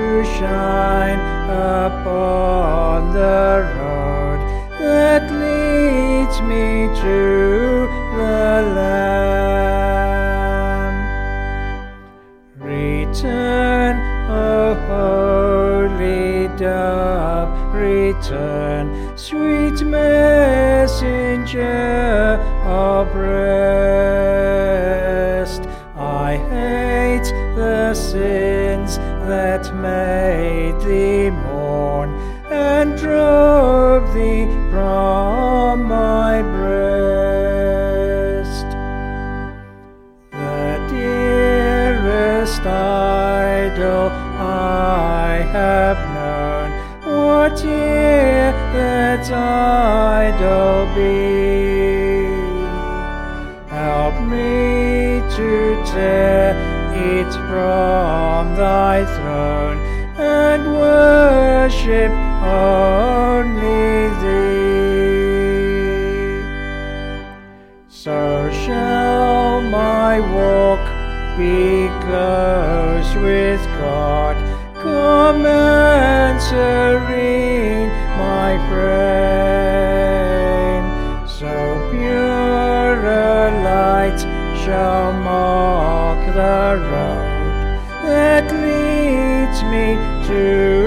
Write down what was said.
to shine upon the road that leads me to the Lamb. Return, O holy dove, return, sweet messenger of rest. I hate the sins that made thee mourn and drove thee from my breast. The dearest idol I have known, whate'er that idol be, help me to tear it from thy throne and worship only thee. So shall my walk be close with God, calm and serene, my friend. So pure a light shall mark the road that leads me to